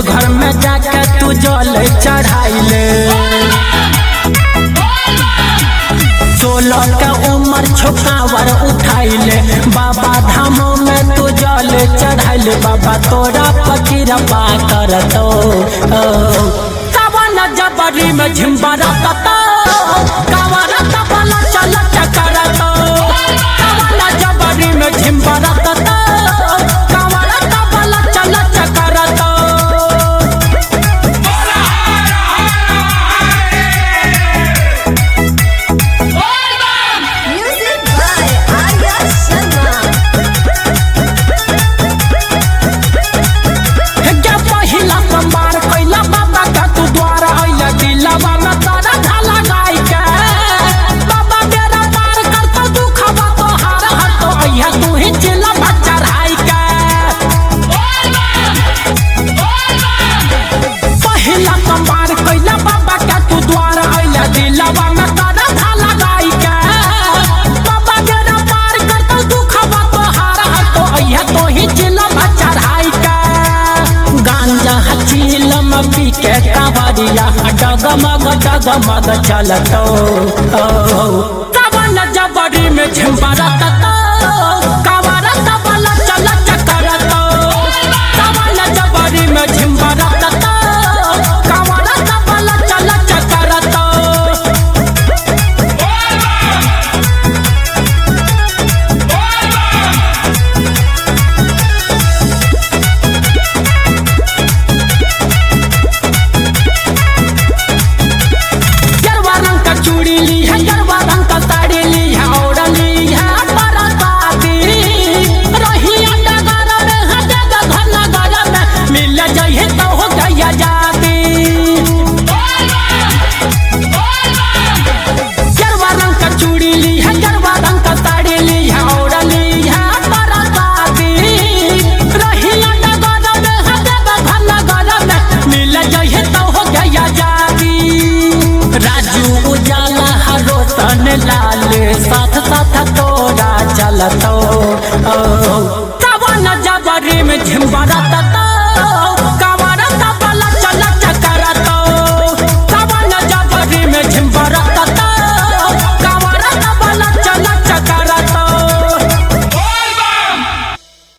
देवघर में जाके तू जल चढ़ाइले। 16 का उम्र छोकावर उठाइले, बाबा धामों में तू जल चढ़ाइले। बाबा तोरा पकिरपा करतो, कावन जबरी में झिम्बरतो, कावन तबला चल चकरतो, कावन जबरी में झिम्बरतो, कावन तबला चल चकरतो। के कावरिया डगमग डगमग चलतो, कावन जबरी में झिम्बरतो, कावन तबला चल चकरतो, कावन जबरी में झिम्बरतो, कावन तबला चल चकरतो। चूड़ी ली है, गरबा रंग का साड़ी ली है, और ली है बरसाती। रहिया डगर में है जग घन घर में, मिल जाइए तो हो गया जाती। गरबा रंग का चूड़ी ली है, गरबा रंग का साड़ी ली है, और ली है बरसाती। रहिया डगर में है जग घन घर में, मिल जाइए तो हो गया जाती। राजू उजाला हरोतन लाल साथ साथ तोरा चलतो,